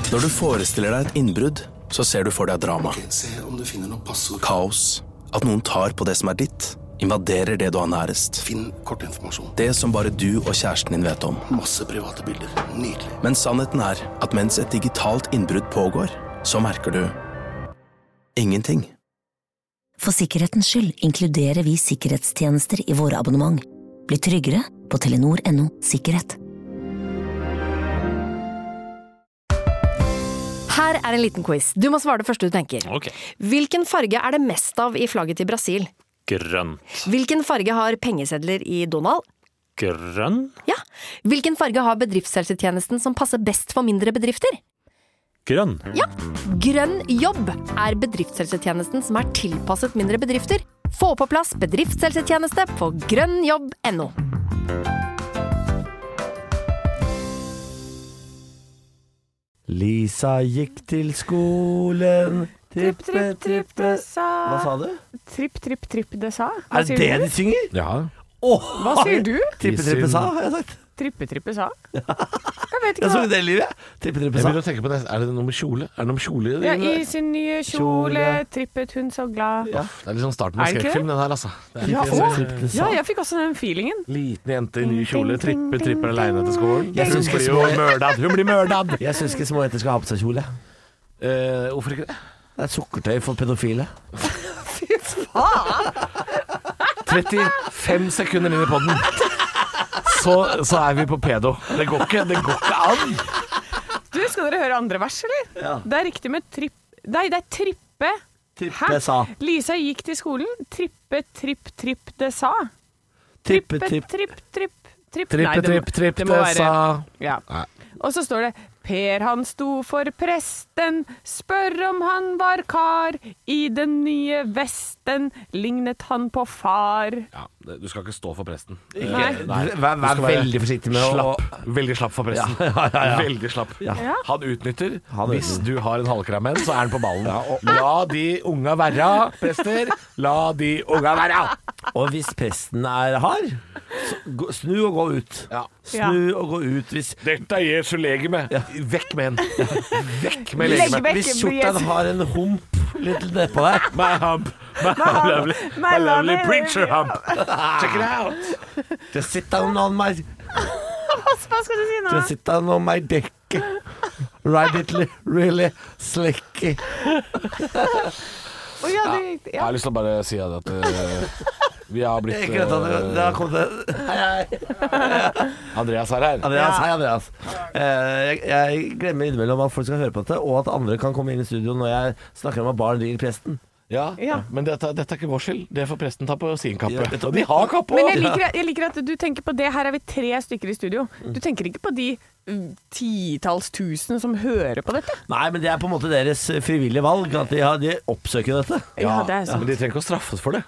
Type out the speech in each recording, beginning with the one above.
Når du forestiller deg et innbrudd, så ser du for deg drama. Se om du finner noe passord. Kaos. At noen tar på det som ditt. Invaderer det du har nærest. Finn kortinformasjon. Det som bare du og kjæresten din vet om. Masse private bilder. Nydelig. Men sannheten at mens et digitalt innbrudd pågår, så merker du ingenting. For sikkerhetens skyld inkluderer vi sikkerhetstjenester i våre abonnement. Bli tryggere på Telenor.no sikkerhet. Her en liten quiz. Du må svare det første du tenker. Ok. Hvilken farge det mest av i flagget til Brasil? Grønn. Hvilken farge har pengesedler i Donald? Grønn? Ja. Hvilken farge har bedriftshelsetjenesten som passer best for mindre bedrifter? Grønn. Ja. Grønn jobb bedriftshelsetjenesten som tilpasset mindre bedrifter. Få på plass bedriftshelsetjeneste på grønnjobb.no. Lisa gikk til skolen. Tripp, tripp, tripp, det sa. Hva sa du? Tripp, tripp, tripp, det sa. Hva Er det det de synger? Ja. Hva sier du? Trippe, trippe, sa, har jeg sagt. Trippe, trippe, sa. Jeg vet ikke Jeg så hva. det livet. Trippe, trippe, Jeg sa. begynner å tenke på det. Er det noe med kjole? Er det noe med kjole? Ja, i sin nye kjole trippet hun så glad. Ja. Det er liksom starten av Er det ikke skrekkfilm, den her, altså. Det er Ja, ikke- å. Ja, jeg fikk også den feelingen. Liten jente i ny kjole, tripper alene til skolen. Jeg Hun synes blir ikke jo små- mørdad. Hun blir mørdad. Jeg syns ikke små jenter skal ha på seg kjole. Hvorfor ikke det? Det er sukkertøy for pedofile. 35 sekunder inn i podden. Så er vi på pedo. Det går ikke an. Du, skal dere høre andre vers, eller? Ja. Det er riktig med tripp... Nei, det er trippe. Trippe, sa. Lisa gikk til skolen. Trippe, tripp, tripp, det sa. Trippe, Trippe, tripp. tripp, tripp, tripp. Tripp, Nei, det må- tripp, det må det være- sa. Ja. Nei. Og så står det Per han sto for presten, spør om han var kar. I den nye vesten lignet han på far. Ja, du skal ikke stå for presten. Nei. Vær Du skal være veldig forsiktig med å Slapp. Veldig slapp for presten. Ja. Veldig slapp. Ja. Ja. Han utnytter. Han Hvis utnytter. du har en halvkram en, så er han på ballen. La de unga være, prester. La de unga være. Og hvis presten er hard, så snu og gå ut. Ja. Snu og gå ut hvis, Dette er Jesu legeme. Vekk med en. Vekk med Legg legemet. vekk. hvis kjorten har en hump litt nedpå der. My hump. My lovely preacher hump. Check it out. Just sit down on my Hva skal du si nå? Just sit down on my dick. Ride it really slicky. Å ja, Jeg har lyst til å bare si at vi har blitt Ikke vet at det har kommet Hei. Andreas er her. Andreas, hei Andreas. Jeg glemmer innimellom at folk skal høre på dette, og at andre kan komme inn i studio når jeg snakker om at barn ringer presten. Ja, Ja. men dette er ikke vår skyld. Det får presten ta på sin kappe. Ja, Og de har kappe Men òg! jeg liker at du tenker på det. Her er vi 3 stykker i studio. Du tenker ikke på de titalls tusen som hører på dette? Nei, men det er på en måte deres frivillige valg, at de oppsøker dette. Ja, det er sant. Men de trenger ikke å straffes for det.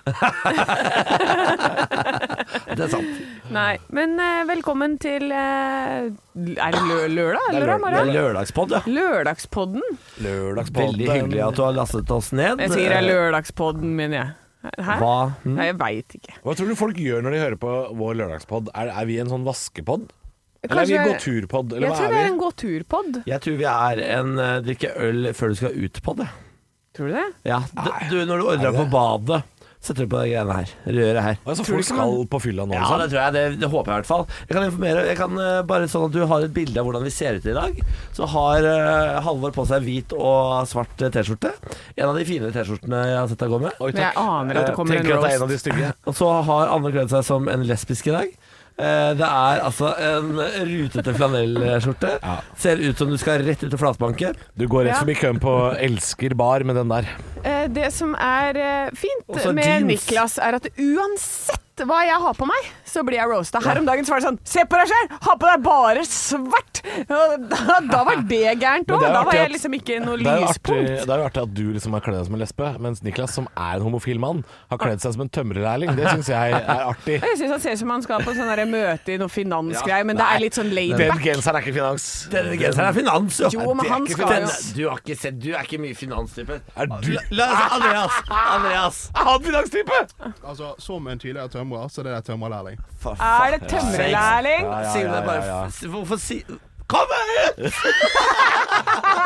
Det er sant. Nei, men velkommen til Er det lørdag? Lørdag Det er morgen? lørdagspodd, ja. Lørdagspodden. Veldig hyggelig at du har lastet oss ned. Jeg sier det er lørdagspodden min, jeg. Hæ? Hva? Nei, jeg veit ikke. Hva tror du folk gjør når de hører på vår lørdagspodd? Er vi en sånn vaskepodd? Eller er vi en gåturpodd? Eller Jeg hva tror det er er vi? en gåturpodd. Jeg tror vi er en drikke øl før du skal ut på det. Tror du det? Ja, når du ordrer på badet, setter du på de greiene her. Røret her. Altså, Tror du folk ikke skal på fylla nå? Ja, liksom? det tror jeg. Det håper jeg i hvert fall. Jeg kan informere. Jeg kan bare sånn at du har et bilde av hvordan vi ser ut i dag. Så har Halvor på seg hvit og svart T-skjorte. En av de finere T-skjortene jeg har sett deg gå med. Oi, Men jeg aner at det kommer en Tenker at det er en av roast. de stygge. Og så har Anne kledd seg som en lesbisk i dag. Det er altså en rutete flanellskjorte. Ja. Ser ut som du skal rett ut til flatbanke. Du går rett Ja. forbi køen på Elsker bar med den der. Det som er fint Også med jeans. Niklas, er at uansett hva jeg har på meg, så blir jeg roasta. Her om dagen så var det sånn: se på deg selv! Ha på deg bare svart! Og da var det gærent Men òg. det er Da var artig jeg at- liksom ikke noe Det er, jo lyspunkt. artig, det er jo artig at du liksom har kledd deg som en lesbe, mens Niklas, som er en homofil mann, har kledd seg som en tømrerlærling. Det syns jeg er artig. Jeg syns han ser ut som han skal på sånn der møte i noe finansgreier, men det er litt sånn laid Den back. genseren er ikke finans. Denne genseren er finans, jo. Jo, men han skal jo Du har ikke sett, du er ikke mye finanstype. Er du Andreas. Er han finanstype? Altså, som en tidligere tømrer, så det er tømrerlærling. Er det tømrerlærling? Sier du det bare Hvorfor si Kom ut!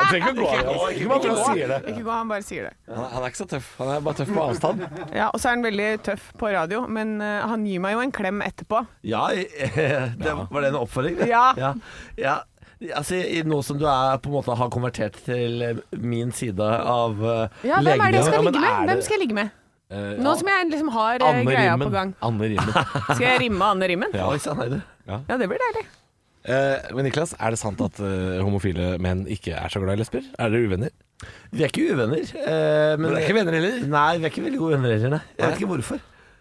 trenger ikke gå av. Ikke bare sier det. Ikke gå, han bare sier det. Han er ikke så tøff. Han er bare tøff på avstand. Ja, og så er han veldig tøff på radio, men han gir meg jo en klem etterpå. Ja, var det en oppfordring? Ja. Altså, nå som du på en måte har konvertert til min side av Ja, hvem er det jeg skal men ligge med? er det- Hvem skal jeg ligge med? Nå som jeg liksom har greia på gang. Anne Rimmen. Skal jeg rimme Anne Rimmen? Ja. Oi, sann, Heide. Ja, det blir deilig. Men Niklas, er det sant at homofile menn ikke er så glad i lesber? Er dere uvenner? Vi er ikke uvenner. Men Dere er ikke venner heller? Nei, vi er ikke veldig gode venner heller. Nei. Jeg vet ikke hvorfor.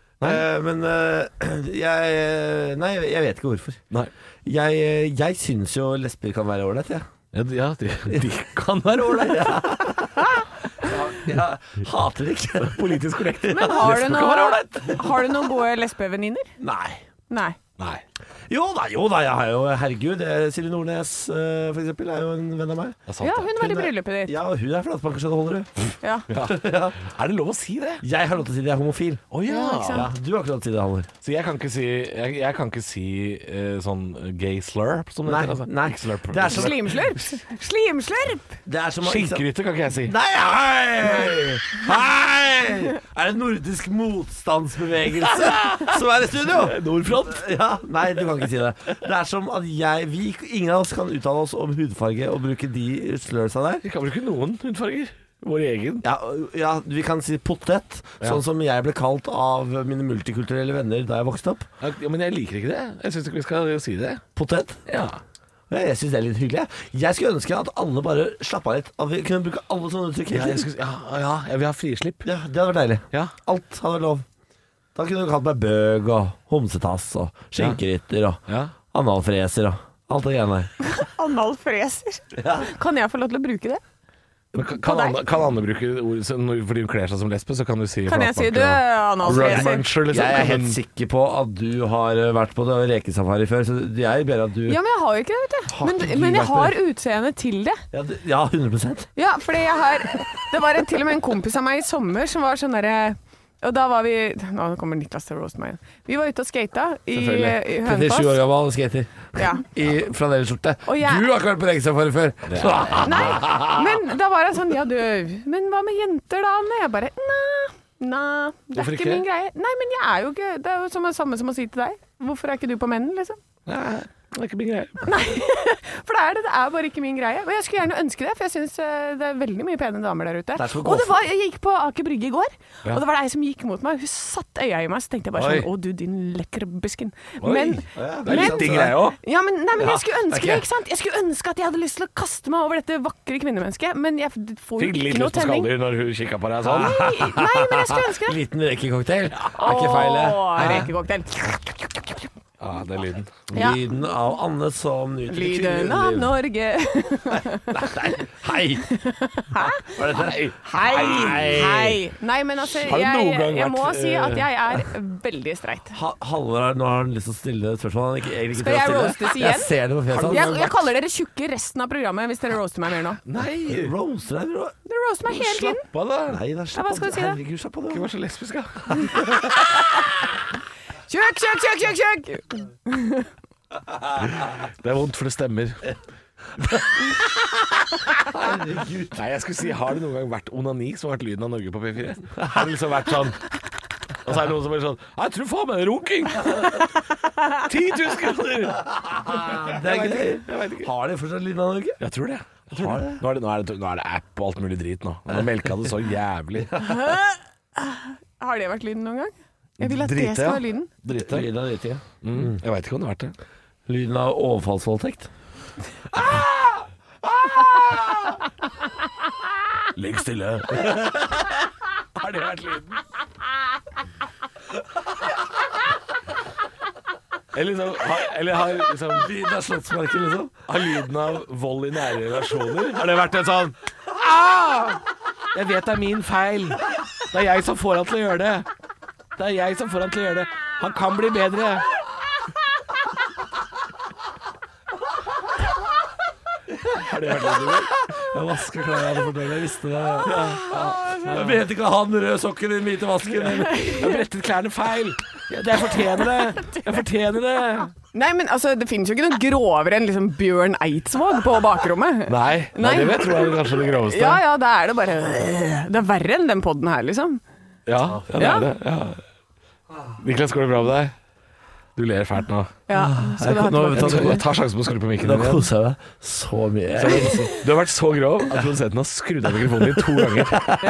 Jeg vet ikke hvorfor. Nei. Jeg syns jo lesber kan være ålreit, jeg. Ja, de kan være ålreit. Jeg hater det ikke. Politisk korrekt. Men har du noen gode lesbevenninner? Nei. Nei. Jo da, jeg har jo, herregud, Silje Nordnes for eksempel er jo en venn av meg. Ja, hun var i bryllupet ditt. Ja, og hun er flatbanker, så det holder du. Ja. Er det lov å si det? Jeg har lov til å si det, jeg er homofil. Ja, ikke sant? Ja, du har ikke lov til å si det, Halvor. Så jeg kan ikke si sånn gay slurp som det Nei, heter, altså. nei. Ikke slurp. Det er som- Slimslurp! Det er som Skinkrytte kan ikke jeg si. Nei, hei! Er det nordisk motstandsbevegelse som er i studio? Nordfront. Ja, nei, du kan ikke si det. Det er som at ingen av oss kan uttale oss om hudfarge og bruke de slursa der. Vi kan bruke noen hudfarger. Vår egen. Ja, vi kan si potet, sånn som jeg ble kalt av mine multikulturelle venner da jeg vokste opp. Ja, men jeg liker ikke det. Jeg syns ikke vi skal si det. Potet? Ja. Jeg syns det er litt hyggelig. Jeg skulle ønske at alle bare slapp av litt. At vi kunne bruke alle sånne uttrykk. Jeg vil ha frislipp. Ja, det hadde vært deilig. Ja. Alt hadde vært lov. Da kunne du kalt meg bøg og homsetass og skjenkerytter og analfreser og alt det greiene der. Analfreser. Kan jeg få lov til å bruke det? Kan Anne bruke ord fordi hun kler seg som lesbe, så kan du si Kan jeg si du analfreser? Jeg er helt sikker på at du har vært på rekesafari før, så jeg ber at du Ja, men jeg har jo ikke det, vet du. Men jeg har utseende til det. Ja, 100%. Ja, fordi jeg har Det var til og med en kompis av meg i sommer som var sånn derre og da var vi Nå kommer Niklas til å roaste meg igjen. Vi var ute og skata i Hønefoss. 37 år gammel skater. Ja. I flanellskjorte. Du har ikke vært på rekesafari før. Nei, men da var det sånn Ja, du Men hva med jenter, da, Anne? Jeg bare Nei, det er ikke min greie. Nei, men jeg er jo ikke Det er jo samme som å si til deg. Hvorfor er ikke du på Menn, liksom? Nei, det er ikke min greie. Nei, for det er bare ikke min greie. Og jeg skulle gjerne ønske det, for jeg syns det er veldig mye pene damer der ute. Og jeg gikk på Aker Brygge i går, og det var ei som gikk mot meg. Hun satt øya i meg, så tenkte jeg bare sånn Å, du din lekre busken. Men det er litt din greie òg. Ja, men jeg skulle ønske det, ikke sant? Jeg skulle ønske at jeg hadde lyst til å kaste meg over dette vakre kvinnemennesket, men jeg får jo ikke noe tenning. Fikk litt lyst på skalldyr når hun kikka på deg sånn? Nei, men jeg skulle ønske det. Liten rekecocktail. Er ikke feil, det. Rekecocktail. Ja, det er lyden. Ja. Lyden av Anne som nyter Lyden av Norge. Nei, hei. Hæ? Hva er dette? Hei. Nei, men altså, jeg må si at jeg er veldig streit. Halvor, nå har han lyst til å stille spørsmål. Skal jeg roastes igjen? Jeg ser det på fjeset. Jeg kaller dere tjukke resten av programmet hvis dere roaster meg mer nå. Nei, roaster deg. Dere roaster meg hele tiden. Slapp av da. Nei, da slapp av. Hva skal du si da? Herregud, slapp av da. Ikke vær så lesbisk, da. Kjøk! Det er vondt, for det stemmer. Herregud. Nei, jeg skulle si, har det noen gang vært onani som har vært lyden av Norge på P4? Har det liksom vært sånn og så er det noen som er sånn Jeg tror faen meg det er runking! 10 000 kroner! Det er gøy. Har de fortsatt lyden av Norge? Jeg tror det. Nå er det app og alt mulig drit nå. Nå har melka det så jævlig. Har det vært lyden noen gang? Jeg vil at det skal være lyden. Drite. Lyden av drite, ja. Jeg vet ikke om det har vært det. Lyden av overfallsvoldtekt. Ligg stille. Har det vært lyden? Eller har liksom Lyden av slottsmarken, liksom. Har lyden av vold i nære relasjoner? Har det vært en sånn Jeg vet det er min feil. Det er jeg som får han til å gjøre det. Han kan bli bedre. Har det vært lyden? Jeg vasker klær, jeg hadde fordelt, jeg visste det. Jeg vet ikke å ha den røde sokken i den hvite vasken. Jeg har brettet klærne feil. Jeg fortjener det. Nei, men altså, det finnes jo ikke noe grovere enn liksom Bjørn Eidsvåg på bakrommet. Nei, det vet jeg er kanskje det groveste. Ja, da er det bare det er verre enn den podden her, liksom. Ja, det er det. Ja. Niklas, går det bra med deg? Du ler fælt nå. Ja, skal du ha tilbake? Jeg tar sjansen på å skru på mikken Da din igjen. koser jeg meg så mye. Du har vært så grov at produsenten har skrudd av mikrofonen din 2 ganger.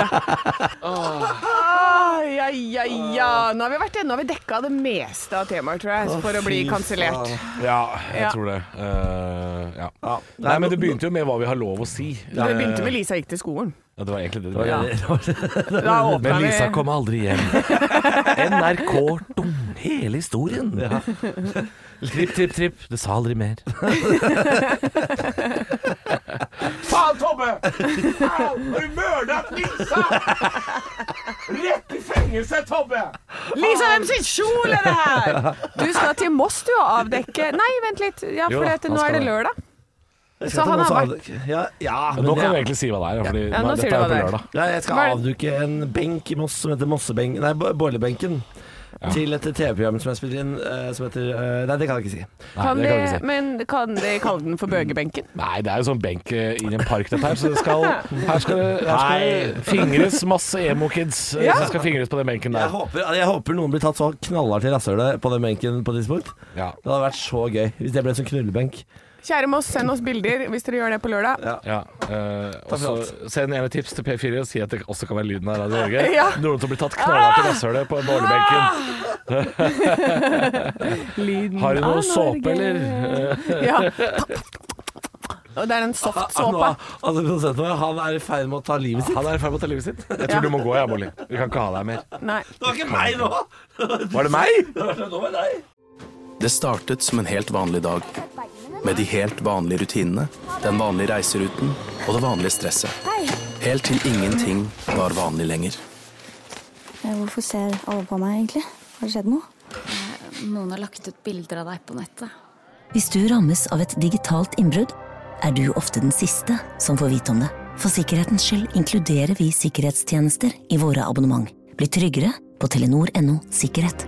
Ja. Nå har vi dekka det meste av temaet, tror jeg, for å bli kansellert. Ja, jeg tror det. Ja. Nei, men det begynte jo med hva vi har lov å si. Det begynte med Lisa gikk til skolen. Ja, det var egentlig det. Da åpnet Men vi... Lisa kom aldri hjem. NRK, hele historien. Ja. Tripp, det sa aldri mer. Faen, Tobbe! Har du mørdet Lisa? Rett i fengsel, Tobbe! Lisa, hvem sin kjole er det her? Du skal til Moss, du, og avdekke... Nei, vent litt. Ja, for nå er det lørdag. Så han har vært... Nå kan vi egentlig si hva det er, fordi nå dette sier du er hva på det er. lørdag. Ja, jeg skal avduke en benk i Moss som heter Mossebenk. Nei, Bårlebenken. Til et TV-program som jeg spiller inn som heter nei, det kan jeg ikke si. Men kan de kalle den for Bøgebenken? Nei, det er jo sånn benk i en park dette her, så her skal det fingres masse emo-kids som skal fingres på den benken der. Jeg håper noen blir tatt så knallhardt i rasshølet på den benken på et tidspunkt. Ja. Det hadde vært så gøy hvis det ble en sånn knullebenk. Kjære Moss, send oss bilder hvis dere gjør det på lørdag. Og så send gjerne tips til P4 og si at det også kan være lyden av Radio Norge. Ja. Noen som blir tatt knallhardt i rasshølet på bårlebenken. Har du noe såpe, eller? Ja. Og det er en soft såpe. Han er i ferd med å ta livet sitt. Jeg tror du må gå, Molly. Vi kan ikke ha deg mer. Nei. Det var ikke meg nå! Var det meg? Det var deg. Det startet som en helt vanlig dag, med de helt vanlige rutinene, den vanlige reiseruten og det vanlige stresset. Helt til ingenting var vanlig lenger. Hvorfor ser alle på meg egentlig? Har det skjedd noe? Noen har lagt ut bilder av deg på nettet. Hvis du rammes av et digitalt innbrudd, er du ofte den siste som får vite om det. For sikkerhetens skyld inkluderer vi sikkerhetstjenester i våre abonnement. Bli tryggere på Telenor.no sikkerhet.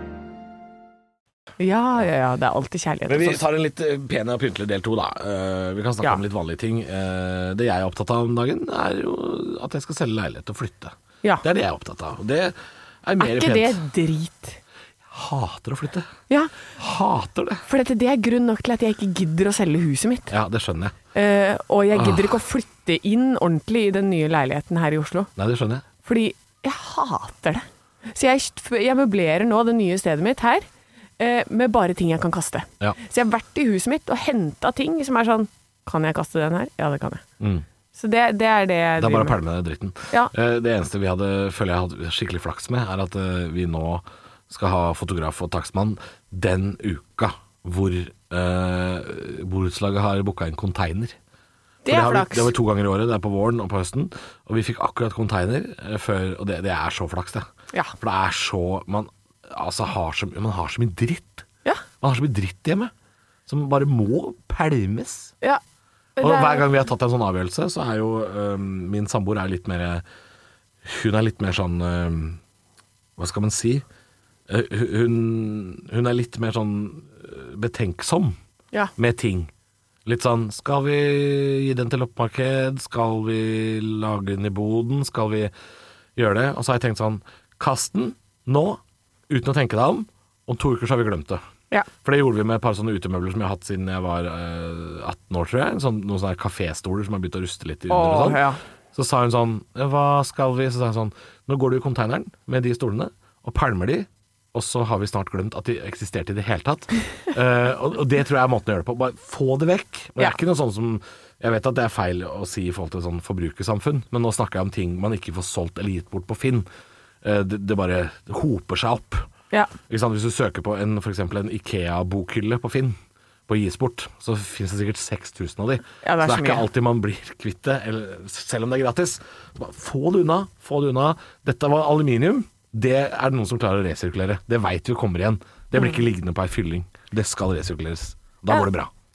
Ja, det er alltid kjærlighet. Men vi tar en litt pen og pyntelig del 2 da. Vi kan snakke om litt vanlige ting. Det jeg er opptatt av om dagen er jo at jeg skal selge leilighet og flytte. Ja. Det er det jeg er opptatt av. Det er mer ikke pent. Det drit? Jeg hater å flytte. Ja. Hater det. For det er grunn nok til at jeg ikke gidder å selge huset mitt. Ja, det skjønner jeg. Og jeg gidder ikke å flytte inn ordentlig i den nye leiligheten her i Oslo. Nei, det skjønner jeg. Fordi jeg hater det. Så jeg møblerer nå det nye stedet mitt her med bare ting jeg kan kaste. Ja. Så jeg har vært i huset mitt og hentet ting som er sånn, kan jeg kaste den her? Ja, det kan jeg. Så det er det jeg Det er bare å driver pælme den dritten. Ja. Det eneste vi føler jeg hadde skikkelig flaks med, er at vi nå skal ha fotograf og takstmann den uka hvor borettslaget har booket inn container. Det er flaks. Det var 2 ganger i året, det er på våren og på høsten, og vi fikk akkurat container før, og det er så flaks det. Ja. For det er så, man har så mye dritt. Ja. Man har så mye dritt hjemme, som bare må pælmes. Ja. Og hver gang vi har tatt en sånn avgjørelse, så er jo min samboer er litt mer, hun er litt mer sånn, hva skal man si? Hun er litt mer sånn betenksom med ting. Litt sånn, skal vi gi den til oppmarked? Skal vi lage den i boden? Skal vi gjøre det? Og så har jeg tenkt sånn, kast den nå, uten å tenke deg om 2 uker så har vi glemt det. Ja. For det gjorde vi med et par sånne utemøbler som jeg har hatt siden jeg var 18 år, tror jeg. Noen sånne kaféstoler som har begynt å ruste litt under og sånn. Ja. Så sa hun sånn, hva skal vi? Så sa hun sånn, nå går du i containeren med de stolene og pælmer de, og så har vi snart glemt at de eksisterte i det hele tatt. Og det tror jeg er måten å gjøre det på. Bare få det vekk. Og det er ikke noe sånn som, jeg vet at det er feil å si i forhold til sånn forbrukersamfunn, men nå snakker jeg om ting man ikke får solgt eller gitt bort på Finn. Det bare hoper seg opp. Ja. Hvis du søker på for eksempel en IKEA-bokhylle på Finn, på Gisbort, så finnes det sikkert 6000 av de. Ja, så det er ikke alltid man blir kvitt det, selv om det er gratis. Bare, få det unna. Dette var aluminium. Det er det noen som klarer å resirkulere. Det vet vi kommer igjen. Det blir ikke liggende på ei fylling. Det skal resirkuleres. Da går det bra.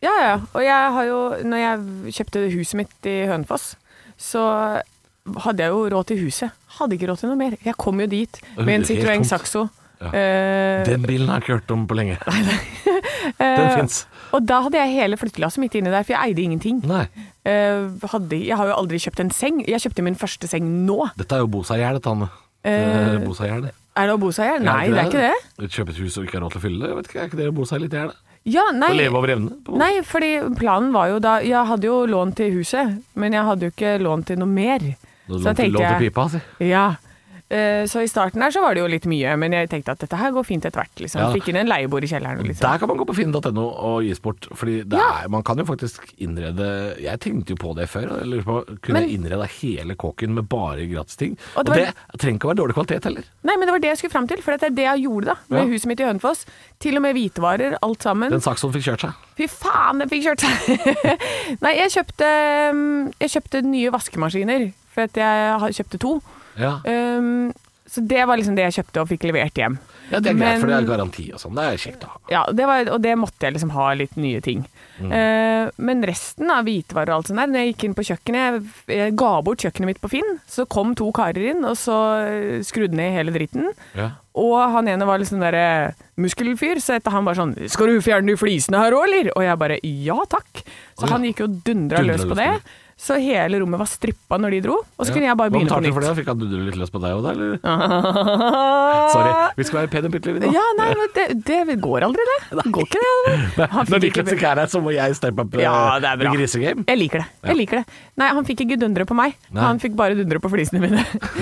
Ja. Og jeg har jo, når jeg kjøpte huset mitt i Hønefoss, så hadde jeg jo råd til huset. Hadde ikke råd til noe mer. Jeg kom jo dit med en Citroën Saxo. Ja. Den bilen har jeg ikke hørt om på lenge. Den finnes. Og da hadde jeg hele flyttelasset midt inne der, for jeg eide ingenting. Nei. Jeg har jo aldri kjøpt en seng. Jeg kjøpte min første seng nå. Dette er jo Bosa-gjerde, Tanne. Bosa-gjerde. Er det å bo seg i hjel? Nei, det er ikke det. Kjøpe et hus og ikke ha råd til å fylle det. Jeg vet ikke, er ikke det å bo seg litt i hjel? Ja, nei. Å leve over evne? Nei, fordi planen var jo da, jeg hadde jo lån til huset, men jeg hadde jo ikke lån til noe mer. Du lån til pipa, si. Ja. Så i starten der så var det jo litt mye, men jeg tenkte at dette her går fint etter hvert, liksom. Ja. Fikk inn en leiebord i kjelleren. Liksom. Der kan man gå på finn.no og gi sport, fordi man kan jo faktisk innrede, jeg tenkte jo på det før, eller kunne innrede hele kåken med bare gratis ting. Og det trenger ikke å være dårlig kvalitet heller. Nei, men det var det jeg skulle frem til, for det er det jeg gjorde da, med huset mitt i Hønefoss. Til og med hvitevarer, alt sammen. Den Saxon fikk kjørt seg. Fy faen, den fikk kjørt seg. Nei, jeg kjøpte nye vaskemaskiner, for at jeg kjøpte 2. Ja. Så det var liksom det jeg kjøpte og fikk levert hjem. Ja, det er greit, for det er garanti og sånn. Det er kjekt å ha. Ja, og det måtte jeg liksom ha litt nye ting. Men resten av hvitevarer og alt sånt der, når jeg gikk inn på kjøkkenet, jeg ga bort kjøkkenet mitt på Finn, så kom 2 karer inn, og så skrudde ned hele dritten. Ja. Og han ene var liksom der muskelfyr, så etter han bare sånn, skal du fjerne de flisene her også, eller? Og jeg bare, ja takk. Så han gikk jo dundra løs på det. Så hele rommet var strippa når de dro, og så kunne jeg bare begynne på nytt. Hva betalte du for det? Fikk han dundre litt løs på deg også, da, eller? Sorry, vi skal være pen og pyttelig nå. Ja, nei, men det går aldri det. Det går ikke det. Når Niklas ikke er her, så må jeg steppe opp med grisegame. Jeg liker det. Nei, han fikk ikke dundre på meg. Han fikk bare dundre på flisene mine.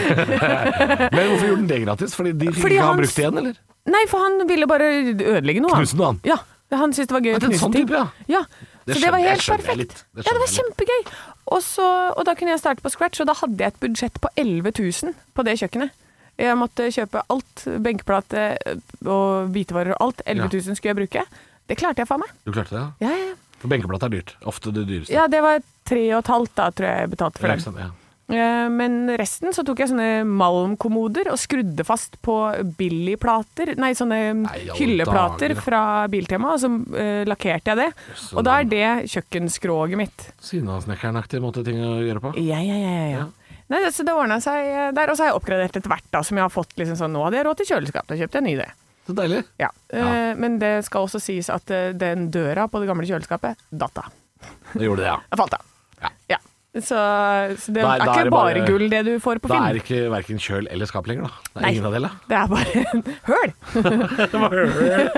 Men hvorfor gjorde han det gratis? Fordi de fikk ikke ha brukt det igjen, eller? Nei, for han ville bare ødelegge noe. Knuse noe, han? Ja, han syntes det var gøy å knuse ting. Ja, så det var helt perfekt. Ja, det var kjempegøy. Og da kunne jeg starte på scratch, og da hadde jeg et budsjett på 11 000 på det kjøkkenet. Jeg måtte kjøpe alt, benkeplate og hvitevarer og alt. 11 000 skulle jeg bruke. Det klarte jeg for meg. Du klarte det, ja? Ja. For benkeplate er dyrt. Ofte det dyreste. Ja, det var 3,5 da, tror jeg betalte for den. Ja. Men resten så tok jeg sånne malmkommoder og skrudde fast på billigplater, hylleplater fra Biltema, og så lakkerte jeg det. Og da er det kjøkkenskroget mitt. Sinnasnekkernaktig måte ting å gjøre på. Ja. Nei, så det ordnet seg der, og så har jeg oppgradert etter hvert da, som jeg har fått liksom sånn, nå hadde jeg råd til kjøleskap, da kjøpte jeg en ny det. Så deilig. Ja. Men det skal også sies at den døra på det gamle kjøleskapet, datta. Det gjorde det, ja. Jeg falt av. Ja. Så det er ikke bare gull det du får på Finn. Da er ikke hverken kjøl eller skap lenger, da. Det er ingen av delene. Det er bare en høl. Det var høl.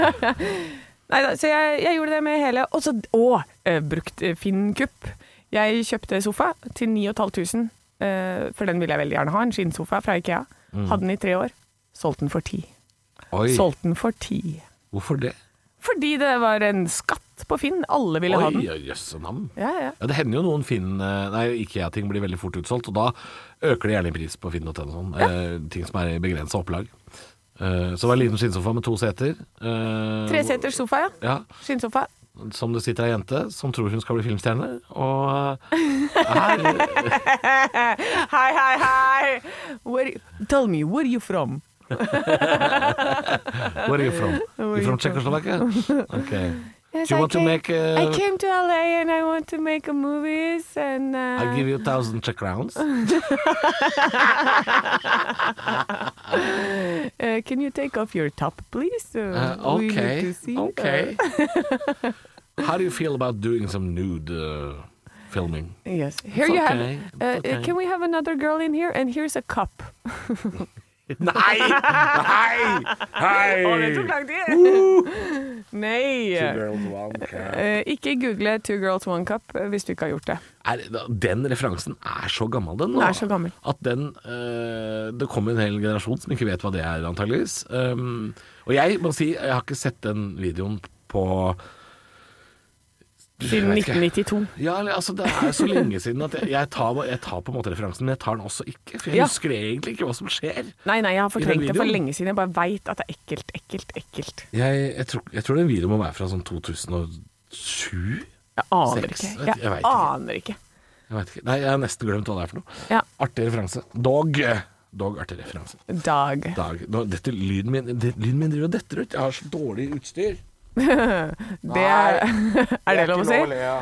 Nei, så jeg gjorde det med hele, og så brukt Finn-kupp. Jeg kjøpte sofa til 9.500, for den ville jeg veldig gjerne ha, en skinnsofa fra Ikea. Hadde den i 3 år. Solgte den for 10. Oi. Solgte den for 10. Hvorfor det? Fordi det var en skatt på Finn. Alle ville ha den. Oi, jøssenavn. Ja. Det hender jo noen IKEA-ting blir veldig fort utsolgt, og da øker det gjerne i pris på Finn.no og sånn. Ting som er i begrenset opplag. Så det var en liten skinnsofa med 2 seter. 3 seters sofa, ja. Skinnsofa. Som det sitter ei jente som tror hun skal bli filmstjerne, og Hei. Tell me, where are you from? Where are you from? You from Czechoslovakia? Okay. Yes, Do you want to make I came to LA and I want to make a movies and I'll give you 1,000 Czech crowns. Can you take off your top, please? Okay. How do you feel about doing some nude filming? Yes. Here you have. Can we have another girl in here? And here's a cup. Nei! Det tok lang tid. Nei. 2 girls, 1 cup. Ikke google 2 girls, 1 cup hvis du ikke har gjort det. Den referansen er så gammel, den nå. Den er så gammel. At det kommer en hel generasjon som ikke vet hva det er, antageligvis. Og jeg må si, jeg har ikke sett den videoen på siden 1992. Ja, altså det er så lenge siden at jeg tar på en måte referansen, men jeg tar den også ikke, for jeg husker egentlig ikke hva som skjer. Nei, jeg har fortrengt det for lenge siden. Jeg bare vet at det er ekkelt. Jeg tror den videoen må være fra sånn 2007? Jeg aner ikke. Jeg vet ikke. Nei, jeg har nesten glemt hva det er for noe. Ja. Artig referanse. Dog, artig referanse. Dag. Lyden min driver og detter ut. Jeg har så dårlig utstyr. Det er det lov å si?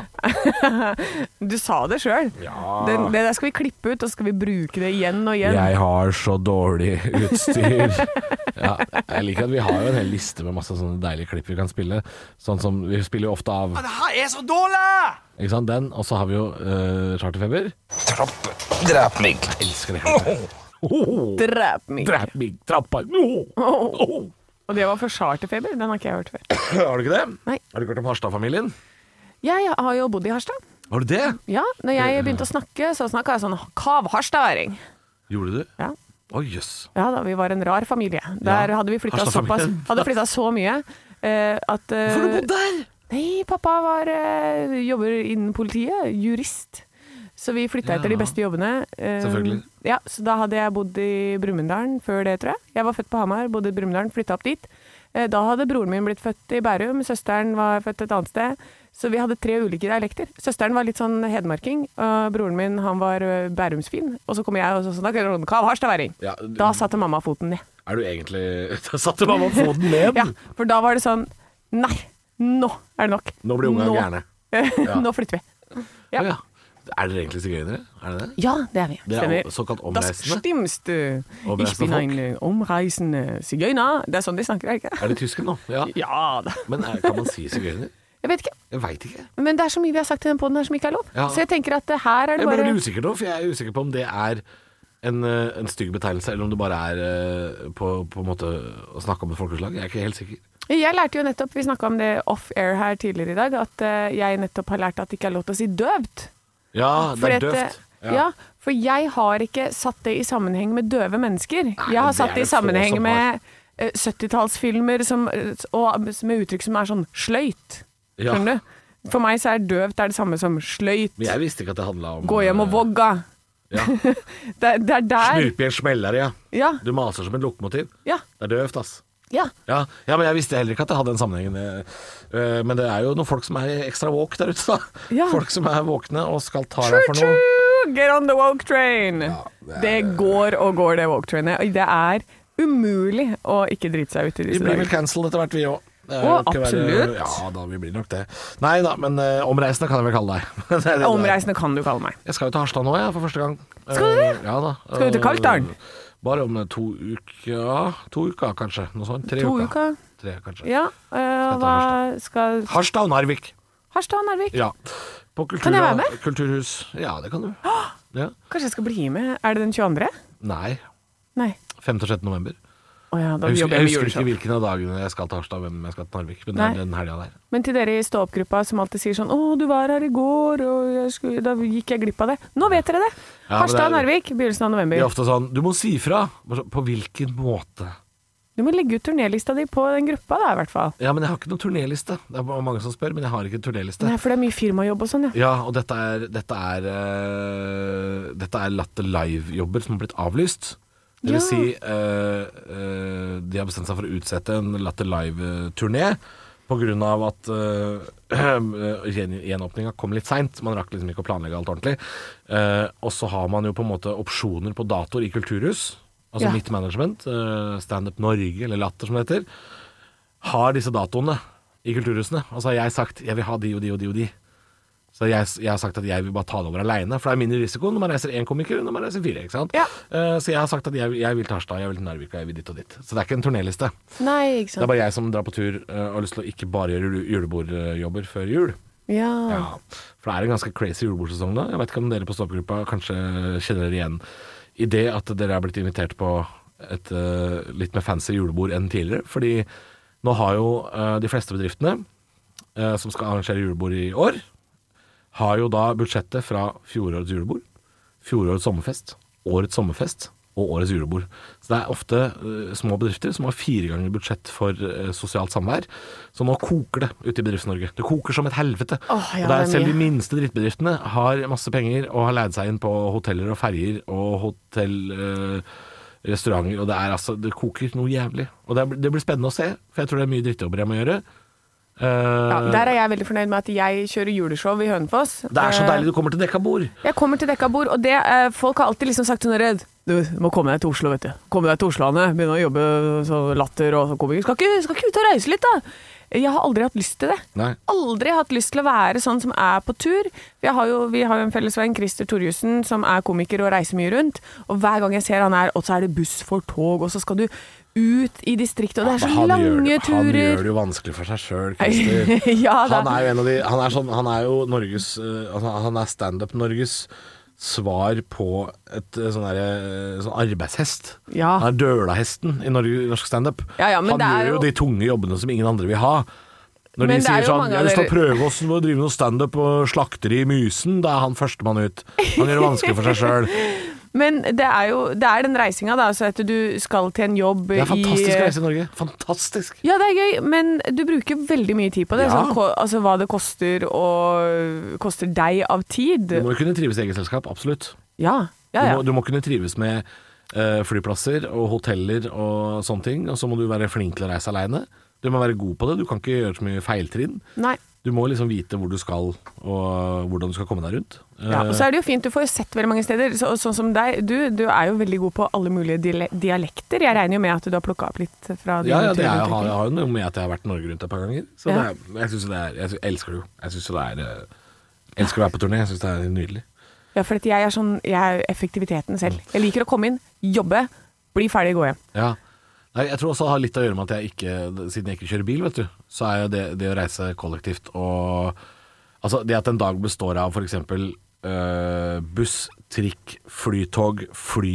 Du sa det selv. Det der skal vi klippe ut, og så skal vi bruke det igjen og igjen. Jeg har så dårlig utstyr. Ja, jeg liker at vi har jo en hel liste med masse sånne deilige klipp vi kan spille. Sånn som vi spiller jo ofte av. Det her er så dårlig! Ikke sant, den. Og så har vi jo Charterfeber. Drep meg. Jeg elsker det klippet. Drep meg. Trappa. Og det var for Charterfeber, den har ikke jeg hørt før. Har du ikke det? Nei. Har du hørt om Harstad-familien? Jeg har jo bodd i Harstad. Har du det? Ja, når jeg begynte å snakke, så snakket jeg sånn kav-harstadværing. Gjorde du? Ja. Jøss. Ja da, vi var en rar familie. Der hadde vi flyttet så mye at... Hvorfor du bodd der? Nei, pappa jobber innen politiet, jurist. Så vi flyttet etter de beste jobbene. Selvfølgelig. Ja, så da hadde jeg bodd i Brumunddal før det, tror jeg. Jeg var født på Hamar, bodde i Brumunddal, flyttet opp dit. Da hadde broren min blitt født i Bærum, søsteren var født et annet sted. Så vi hadde 3 ulike dialekter. Søsteren var litt sånn hedmarking, og broren min, han var bærumsfin. Og så kom jeg og sånn, hva var harstadværing? Ja, da satte mamma foten ned. Er du egentlig... Da satte mamma foten ned? Ja, for da var det sånn, nei, nå er det nok. Nå blir ungene gærne. Nå flytter vi. Ja. Er dere egentlig sigøynere? Er det det? Ja, det er vi. Det er såkalt omreisende? Das stimmst du. Ich bin ein omreisende sigøyner. Det er sånn de snakker, er det ikke? Er det tysker nå? Ja. Da. Men kan man si sigøyner? Jeg vet ikke. Jeg vet ikke. Men det er så mye vi har sagt i den podden her som ikke er lov. Ja. Så jeg tenker at her er det bare... Jeg blir litt usikker nå, for jeg er usikker på om det er en stygg betegnelse, eller om det bare er på en måte å snakke om et folkeslag. Jeg er ikke helt sikker. Jeg lærte jo nettopp, vi snakket om det off-air her tidligere i dag, at jeg nettopp har lært at det ikke er lov til å si døvt. Ja, det er døvt. Ja, for jeg har ikke satt det i sammenheng med døve mennesker. Jeg har satt det i sammenheng med 70-tallsfilmer med uttrykk som er sånn sløyt. Skjønner du? For meg så er døvt det samme som sløyt. Men jeg visste ikke at det handlet om... Gå hjem og vogga. Ja. det er der... Snurp i en smeller, ja. Du maser som en lokomotiv. Ja. Det er døvt, ass. Ja, men jeg visste heller ikke at det hadde en sammenheng. Men det er jo noen folk som er ekstra woke der ute, da. Ja. Folk som er våkne og skal ta deg for noe. Get on the woke train. Ja, det går og går, det woke trainet. Det er umulig å ikke drite seg ut i disse dager. Vi blir vel cancelled etter hvert, vi også. Absolutt. Ja da, vi blir nok det. Nei da, men omreisende kan jeg vel kalle deg. Omreisende kan du kalle meg. Jeg skal jo til Harstad nå, for første gang. Skal du det? Ja da. Skal du til Kaltdalen? Bare om 2 uker kanskje, noe sånt. 3 uker. 2 uker? 3 kanskje. Ja, hva skal... Harstad og Narvik. Harstad og Narvik? Ja. Kan jeg være med? Kulturhus. Ja, det kan du. Ja. Kanskje jeg skal bli med? Er det den 22.? Nei. 5. og 6. november. Ja, da jeg husker ikke hvilken av dagene jeg skal til Harstad, hvem jeg skal til Narvik, men det er den helgen der. Men til dere i stå-opp-gruppa som alltid sier sånn, du var her i går, og da gikk jeg glipp av det. Nå vet dere det! Harstad og Narvik, begynnelsen av november. Det er ofte sånn, du må si fra. På hvilken måte? Du må legge ut turnélista di på den gruppa da, i hvert fall. Ja, men jeg har ikke noen turnéliste. Det er mange som spør, men jeg har ikke en turnéliste. Nei, for det er mye firmajobb og sånn, ja. Ja, og dette er Latter Live-jobber som har blitt avlyst. Det vil si, de har bestemt seg for å utsette en Latter Live-turné på grunn av at gjenåpningen kom litt sent. Man rakk liksom ikke å planlegge alt ordentlig. Og så har man jo på en måte opsjoner på datoer i kulturhus. Altså mitt management, Stand Up Norge, eller Latter som det heter, har disse datoene i kulturhusene. Og så har jeg sagt, jeg vil ha de og de og de og de. Så jeg har sagt at jeg vil bare ta det over alene, for det er mindre risiko når man reiser 1 komiker enn når man reiser 4, ikke sant? Ja. Så jeg har sagt at jeg vil til Harstad, jeg vil til Narvik, og jeg vil dit og dit. Så det er ikke en turnéliste. Nei, ikke sant. Det er bare jeg som drar på tur og har lyst til å ikke bare gjøre julebordjobber før jul. Ja. For det er en ganske crazy julebordsesong da. Jeg vet ikke om dere på Stå-opp-gruppa kanskje kjenner dere igjen i det at dere har blitt invitert på et litt mer fancy julebord enn tidligere. Fordi nå har jo de fleste bedriftene som skal arrangere julebord i år, har jo da budsjettet fra fjorårets julebord, fjorårets sommerfest, årets sommerfest og årets julebord. Så det er ofte små bedrifter som har 4 ganger budsjett for sosialt samvær. Så nå koker det ute i Bedrifts-Norge. Det koker som et helvete. Og der selv de minste drittbedriftene har masse penger og har leid seg inn på hoteller og ferger og restauranter, og det koker noe jævlig. Og det blir spennende å se, for jeg tror det er mye drittjobber jeg må gjøre. Der er jeg veldig fornøyd med at jeg kjører juleshow i Hønefoss. Det er så deilig, du kommer til dekka bord. Jeg kommer til dekka bord, og folk har alltid liksom sagt sånn redd. Du må komme deg til Oslo, vet du. Komme deg til Oslo, Anne. Begynne å jobbe så Latter og så komiker. Skal ikke ut og reise litt da? Jeg har aldri hatt lyst til det. Nei. Aldri hatt lyst til å være sånn som er på tur. Vi har jo en fellesvenn, Christer Torjussen, som er komiker og reiser mye rundt. Og hver gang jeg ser han og så er det buss for tog, og så skal du ut i distriktet, og det er så lange turer. Han gjør det jo vanskelig for seg selv, Christer. Ja, han er jo en av de, han er jo Norges, han er stand-up Norges svar på et sånn arbeidshest. Ja. Han er dølahesten i norsk stand-up. Ja, han gjør jo de tunge jobbene som ingen andre vil ha. Når de sier sånn, jeg vil stå og prøve oss å drive noe stand-up og slakteri i Mysen, da er han førstemann ut. Han gjør det vanskelig for seg selv. Men det er den reisinga da, så at du skal til en jobb i... Det er fantastisk å reise i Norge. Fantastisk. Ja, det er gøy, men du bruker veldig mye tid på det. Ja. Sånn, altså hva det koster deg av tid. Du må kunne trives i eget selskap, absolutt. Ja. Du må kunne trives med flyplasser og hoteller og sånne ting, og så må du være flink til å reise alene. Du må være god på det, du kan ikke gjøre så mye feiltrinn. Nei. Du må liksom vite hvor du skal, og hvordan du skal komme deg rundt. Ja, og så er det jo fint, du får jo sett veldig mange steder. Sånn som deg, du er jo veldig god på alle mulige dialekter. Jeg regner jo med at du har plukket opp litt fra dine turer. Ja, jeg har jo noe med at jeg har vært i Norge rundt et par ganger. Så jeg elsker det jo. Jeg elsker å være på turné, jeg synes det er nydelig. Ja, for jeg er effektiviteten selv. Jeg liker å komme inn, jobbe, bli ferdig, gå hjem. Ja. Nei, jeg tror også det har litt å gjøre med at siden jeg ikke kjører bil, vet du, så er jo det å reise kollektivt og altså det at en dag består av for eksempel buss, trikk, flytog,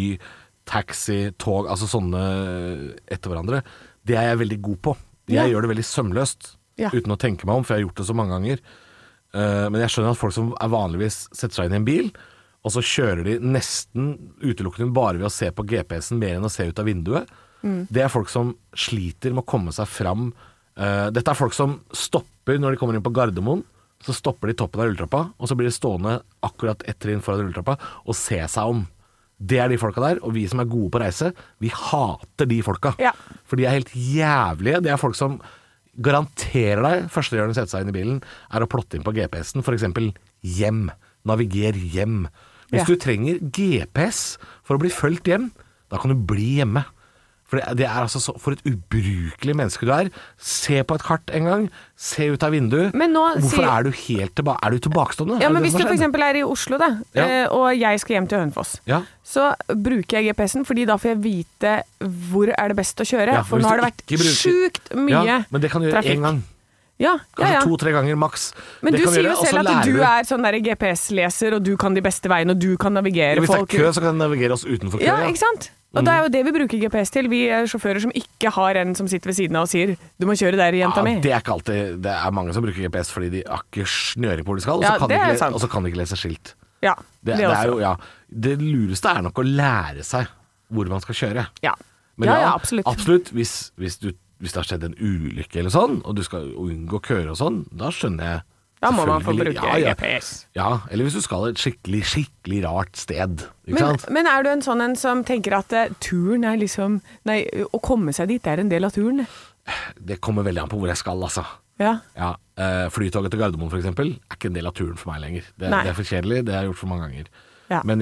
taxi, tog, altså sånne etter hverandre, det er jeg veldig god på. Jeg gjør det veldig sømløst, uten å tenke meg om, for jeg har gjort det så mange ganger. Men jeg skjønner at folk som vanligvis setter seg inn i en bil, og så kjører de nesten utelukkende bare ved å se på GPS-en mer enn å se ut av vinduet. Det er folk som sliter med å komme seg fram. Dette er folk som stopper når de kommer inn på Gardermoen. Så stopper de toppen av rulletrappa, og så blir de stående akkurat ett trinn foran rulletrappa og se seg om. Det er de folka der, og vi som er gode på reise, vi hater de folka. Ja. For de er helt jævlige. Det er folk som garanterer deg, første de gjør når de setter seg inn i bilen, er å plotte inn på GPS-en, for eksempel hjem. Naviger hjem. Hvis du trenger GPS for å bli fulgt hjem, da kan du bli hjemme. For det er altså for et ubrukelig menneske du er. Se på et kart en gang, se ut av vinduet. Hvorfor er du helt tilbakestående? Ja, men hvis du for eksempel er i Oslo da, og jeg skal hjem til Hønefoss, så bruker jeg GPS-en, fordi da får jeg vite hvor er det best å kjøre. For nå har det vært sjukt mye men det kan du gjøre en gang. Kanskje 2-3 ganger maks. Men du sier jo selv at du er sånn der GPS-leser, og du kan de beste veiene, og du kan navigere hvis folk. Hvis det er kø, så kan du navigere oss utenfor kø. Ja, ikke sant? Og det er jo det vi bruker GPS til. Vi er sjåfører som ikke har en som sitter ved siden av og sier du må kjøre der, jenta mi. Det er ikke alltid. Det er mange som bruker GPS fordi de har ikke snøring på hvor de skal, og så kan de ikke lese skilt. Ja, det er jo, det lureste er nok å lære seg hvor man skal kjøre. Men absolutt. Hvis det har skjedd en ulykke eller sånn, og du skal unngå køer og sånn, da skjønner jeg. Da må man få bruke GPS. Ja, eller hvis du skal et skikkelig rart sted. Ikke sant? Men er du en sånn en som tenker at turen er liksom... Nei, å komme seg dit er en del av turen? Det kommer veldig an på hvor jeg skal, altså. Ja. Flytoget til Gardermoen for eksempel er ikke en del av turen for meg lenger. Det er for kjedelig, det har jeg gjort for mange ganger. Ja. Men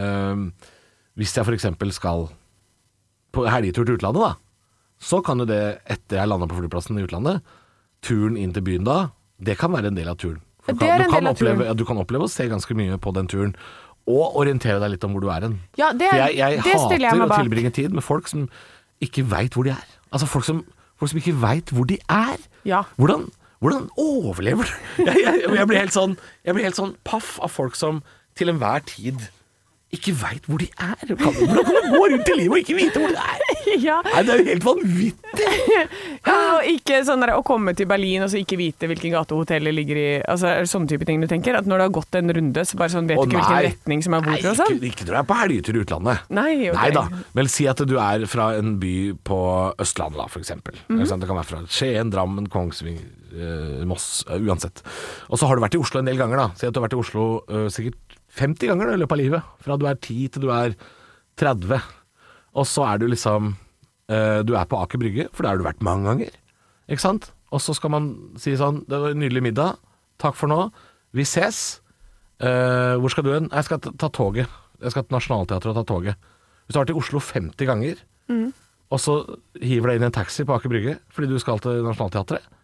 hvis jeg for eksempel skal på helgetur til utlandet da, så kan jo det, etter jeg lander på flyplassen i utlandet, turen inn til byen da, det kan være en del av turen. Du kan oppleve å se ganske mye på den turen, og orientere deg litt om hvor du er hen. Ja, jeg hater å tilbringe tid med folk som ikke vet hvor de er. Altså folk som ikke vet hvor de er. Ja. Hvordan overlever du? Jeg blir helt sånn paff av folk som til enhver tid ikke vet hvor de er. Hvordan kan du gå rundt i livet og ikke vite hvor de er? Ja. Nei, det er jo helt vanvittig. Og ikke sånn der, å komme til Berlin og så ikke vite hvilken gate hotellet ligger i. Altså, er det sånne type ting du tenker? At når du har gått en runde, så bare sånn vet du ikke hvilken retning som er hvor og sånn? Ikke når du er på helgetur i utlandet. Nei, okay. Nei da. Men si at du er fra en by på Østlandet da, for eksempel. Det kan være fra Skien, Drammen, Kongsvinger, Moss, uansett. Og så har du vært i Oslo en del ganger da. Si at du har vært i Oslo sikkert 50 ganger i løpet av livet. Fra du er 10 til du er 30. Og så er du liksom du er på Aker Brygge, for da har du vært mange ganger. Ikke sant? Og så skal man si sånn, det var en nydelig middag, takk for nå, vi ses. Hvor skal du hen? Jeg skal ta toget. Jeg skal til Nationaltheatret og ta toget. Hvis du har vært i Oslo 50 ganger, og så hiver deg inn i en taxi på Aker Brygge fordi du skal til Nationaltheatret,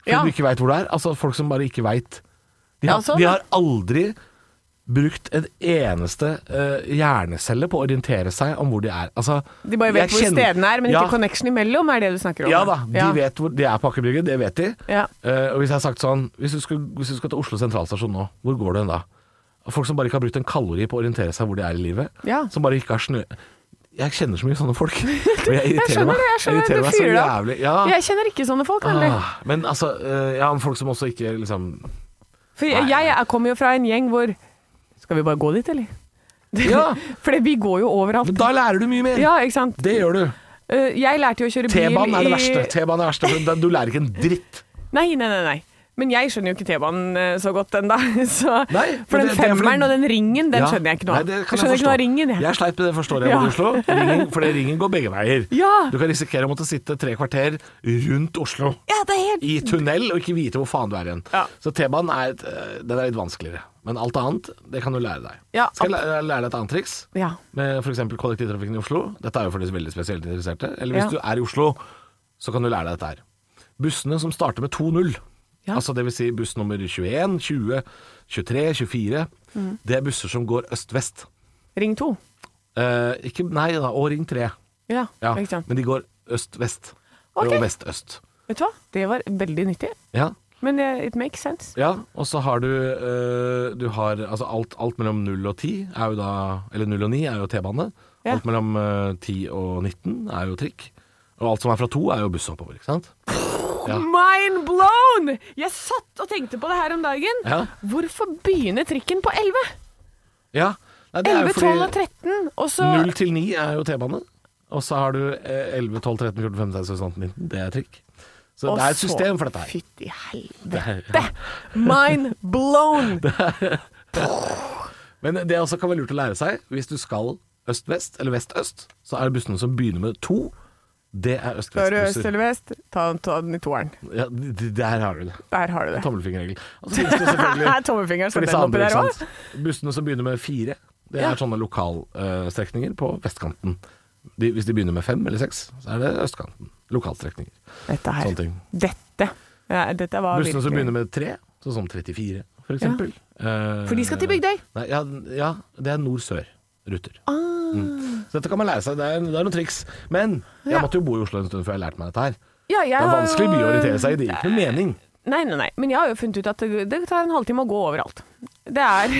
fordi du ikke vet hvor det er. Altså folk som bare ikke vet. De har aldri brukt en eneste hjernecelle på å orientere seg om hvor de er. Altså, de bare vet hvor stedene er, men ikke connection imellom, er det du snakker om? Ja da, de vet hvor de er på Aker Brygge, det vet de. Og hvis jeg har sagt sånn, hvis du skal til Oslo sentralstasjon nå, hvor går du hen da? Folk som bare ikke har brukt en kalori på å orientere seg hvor de er i livet, som bare ikke har snø... Jeg kjenner så mye sånne folk. Og jeg irriterer meg. Jeg irriterer meg så jævlig. Jeg kjenner ikke sånne folk, nemlig. Men altså, folk som også ikke liksom... For jeg kommer jo fra en gjeng hvor... Skal vi bare gå dit, eller? Ja. For vi går jo overalt. Men da lærer du mye mer. Ja, ikke sant? Det gjør du. Jeg lærte jo å kjøre bil T-banen er det verste. T-banen er det verste, for du lærer ikke en dritt. Nei. Men jeg skjønner jo ikke T-banen så godt enda. For den femmeren og den ringen, den skjønner jeg ikke noe av. Jeg skjønner ikke noe av ringen. Jeg sleit med det, forstår jeg, i Oslo. For ringen går begge veier. Du kan risikere å måtte sitte 3 kvarter rundt Oslo. I tunnel, og ikke vite hvor faen du er igjen. Så T-banen den er litt vanskeligere. Men alt annet, det kan du lære deg. Skal jeg lære deg et annet triks? Med for eksempel kollektivtrafikken i Oslo. Dette er jo for de veldig spesielt interesserte. Eller hvis du er i Oslo, så kan du lære deg dette her. Bussene som starter med 2-0, altså det vil si buss nummer 21, 20, 23, 24, det er busser som går øst-vest. Ring 2? Nei da, og ring 3. Men de går øst-vest, og vest-øst. Vet du hva? Det var veldig nyttig. Men it makes sense. Ja, og så har du har, altså alt mellom 0 og 10 er jo da, eller 0 og 9 er jo T-bane. Alt mellom 10 og 19 er jo trikk. Og alt som er fra 2 er jo buss oppover, ikke sant? Mind blown! Jeg satt og tenkte på det her om dagen. Hvorfor begynner trikken på 11? Nei, det 11, 12 og 13, og så 0 til 9 er jo T-bane. Og så har du 11, 12, 13, 14, 15, 16, 17, 19. Det er trikk. Så det er et system for dette her. Fytti helvete. Mind blown! Men det også kan være lurt å lære seg. Hvis du skal øst-vest, eller vest-øst, så er det bussene som begynner med 2. Det er øst-vest-busser. Skal du øst eller vest, ta den i 2'eren. Ja, der har du det. Der har du det. Tommelfingerregel. Og så finnes det selvfølgelig tommelfingeren skal den oppi der også. Bussene som begynner med 4, det er sånne lokalstrekninger på vestkanten. Hvis de begynner med 5 eller 6, så er det østkanten. Lokalstrekninger. Dette her. Dette var bussene virkelig. som begynner med 3, sånn som 34 for eksempel. For de skal til Bygdøy? Nei, det er nord-sør-ruter. Så dette kan man lære seg. Det er noen triks. Men jeg måtte jo bo i Oslo en stund før jeg lærte meg dette her. Det er vanskelig by å orientere seg i. Det gir ikke noe mening. Nei. Men jeg har jo funnet ut at det tar en halvtime å gå overalt. Det er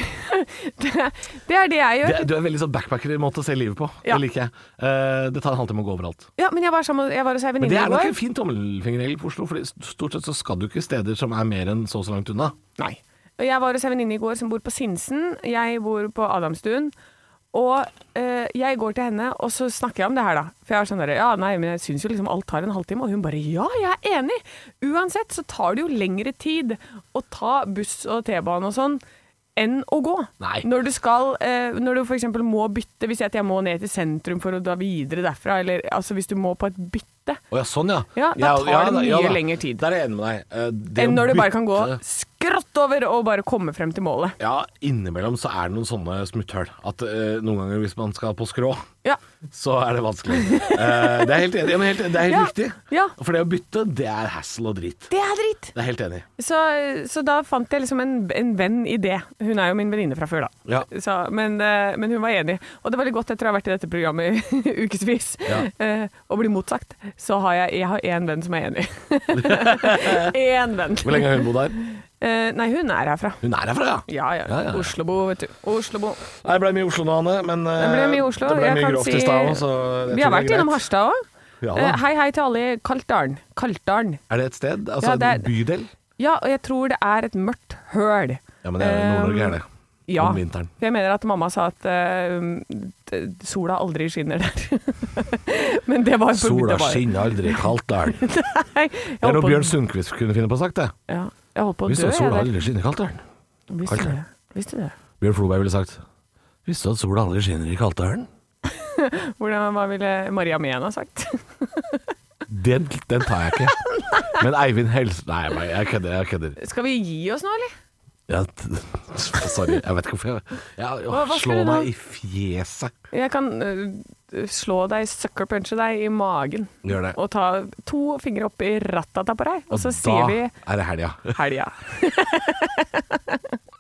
det jeg gjør. Du er veldig sånn backpacker-måte å se livet på. Det liker jeg. Det tar en halvtime å gå overalt. Ja, men jeg var hos ei venninne i går. Men det er nok en fin tommelfingerregel på Oslo, for stort sett så skal du ikke steder som er mer enn så langt unna. Nei. Jeg var hos ei venninne i går som bor på Sinsen. Jeg bor på Adamstuen. Og jeg går til henne, og så snakker jeg om det her da. For jeg er sånn der, men jeg synes jo liksom alt tar en halvtime. Og hun bare, jeg er enig. Uansett så tar det jo lengre tid å ta buss og T-bane og sånn, enn å gå. Nei. Når du for eksempel må bytte, hvis jeg må ned til sentrum for å dra videre derfra, eller altså hvis du må på et bytte. Sånn ja. Da tar det mye lengre tid. Der er jeg enig med deg. Enn når du bare kan gå skrått over og bare komme frem til målet. Ja, innimellom så er det noen sånne smutthull. At noen ganger hvis man skal på skrå, så er det vanskelig. Det er helt enig. Det er helt riktig. For det å bytte, det er hassle og dritt. Det er dritt. Det er helt enig. Så da fant jeg liksom en venn i det. Hun er jo min venninne fra før da. Men hun var enig. Og det var litt godt etter å ha vært i dette programmet ukesvis og bli motsagt. Så har jeg har en venn som er enig. En venn. Hvor lenge har hun bodd her? Nei, hun er herfra. Hun er herfra, ja? Oslobo, vet du. Oslobo. Nei, det ble mye Oslo nå, Anne. Men det ble mye Oslo. Det ble mye grovt i stad også. Vi har vært innom Harstad også. Hei til alle i Kaltdalen. Er det et sted? Altså en bydel? Ja, og jeg tror det er et mørkt høl. Ja, men det er Nord-Norge er det. Ja, om vinteren. For jeg mener at mamma sa at sola aldri skinner der. Men det var sola skinner aldri i Kaltdalen. Det er noe Bjørn Sundquist kunne finne på sagt, det. Ja, jeg holdt på å dø. Visste at sola aldri skinner i Kaltdalen. Visste det. Bjørn Floberg ville sagt, visste at sola aldri skinner i Kaltdalen. Hva ville Maria Mena sagt? Den tar jeg ikke. Men Eivind Helse... Nei, jeg kødder. Skal vi gi oss nå, eller? Ja, sorry, jeg vet ikke hvorfor slå meg i fjeset. Jeg kan slå deg, sucker-punche deg i magen. Gjør det. Og ta 2 fingre opp i rattata på deg, og så da sier vi er det helga. Helga.